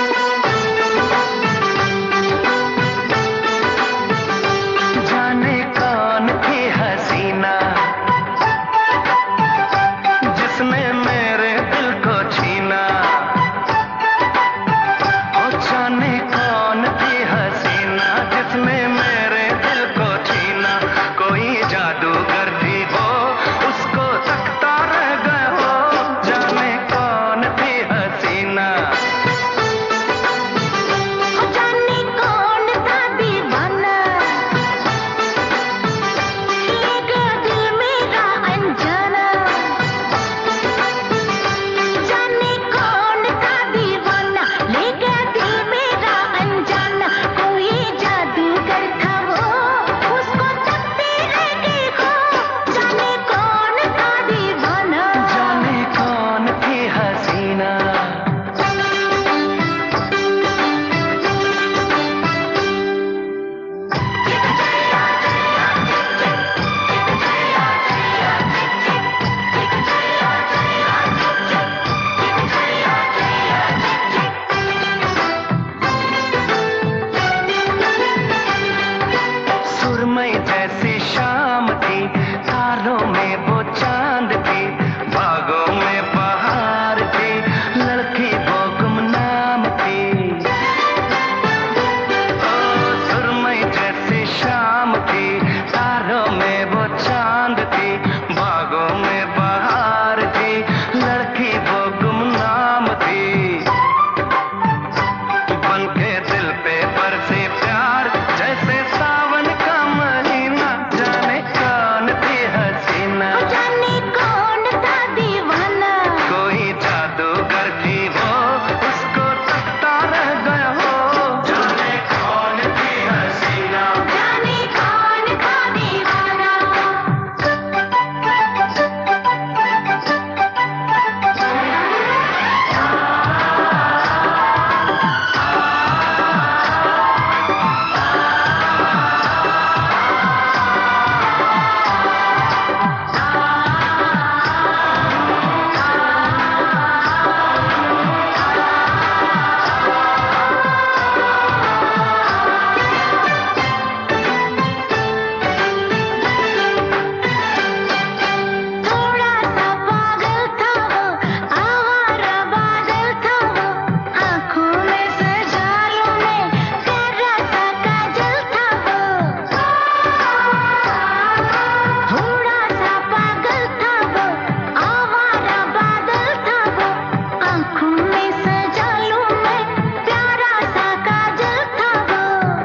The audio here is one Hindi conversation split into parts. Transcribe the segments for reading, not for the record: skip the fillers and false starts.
जाने कौन थी हसीना जिसने मेरे दिल को छीना। ओ जाने कौन थी हसीना जिसने मेरे दिल को छीना। कोई जादूगर थी वो, उसको तकता रह गया हो। जाने कौन थी हसीना। जाने कौन था दीवाना, ले गया दिल मेरा अनजाना। जाने कौन था दीवाना, ले गया दिल मेरा अनजाना। कोई जादूगर था वो, उसको तकते रह गए हो। जाने कौन था दीवाना। जाने कौन थी हसीना। सुरमई जैसी शाम थी, तारों में वो चांद थी, बागों में बहार थी, लड़की वो गुमनाम थी। ओ सुरमई जैसी शाम थी, तारों में वो चांद थी, बागों में बहार थी, लड़की वो गुमनाम थी। बनके दिल पे बरसे प्यार जैसे सावन का महीना। जाने कौन थी हसीना। जाने कौन था दीवाना। कोई जादूगर थी वो, उसको तकता रह गया हो। जाने कौन थी हसीना। जाने कौन था दीवाना। थोड़ा सा पागल था वो, आवारा बादल था वो। आँखों में सजालों में प्यारा सा काजल था वो। थोड़ा सा पागल था वो, आवारा बादल था वो। आँखों में सजालों में प्यारा सा काजल था वो।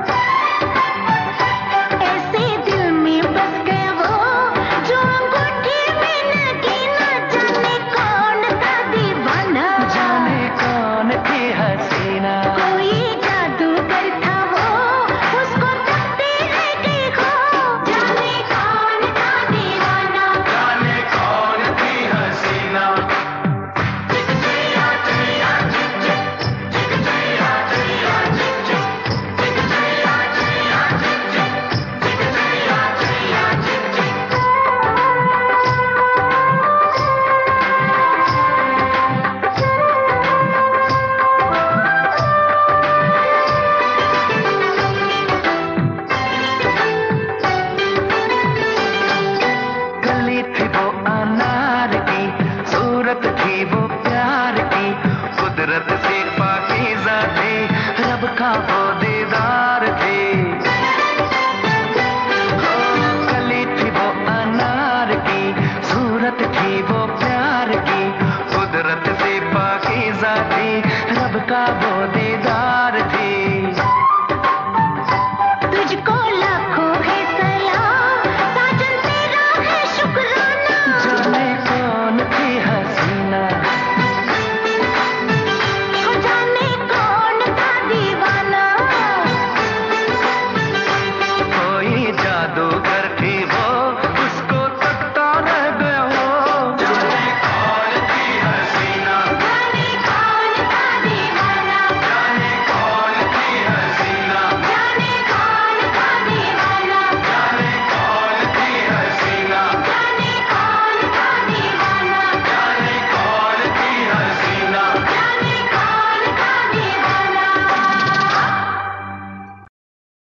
ऐसे दिल में बस गया वो, जो अंगूठी में नगीना। जाने कौन था दीवाना। जाने कौन थी हसीना। कोई जादूगर था वो, उसको तकते रह गए हो। जाने कौन था दीवाना। जाने कौन थी हसीना। गली थी वो अनार की, सूरत थी वो प्यार की, कुदरत से पाकीज़ा थी, रब का वो दीदार थी। ओ गली थी वो अनार की, सूरत थी वो प्यार की, कुदरत से पाकीज़ा थी, रब का वो दीदार थी।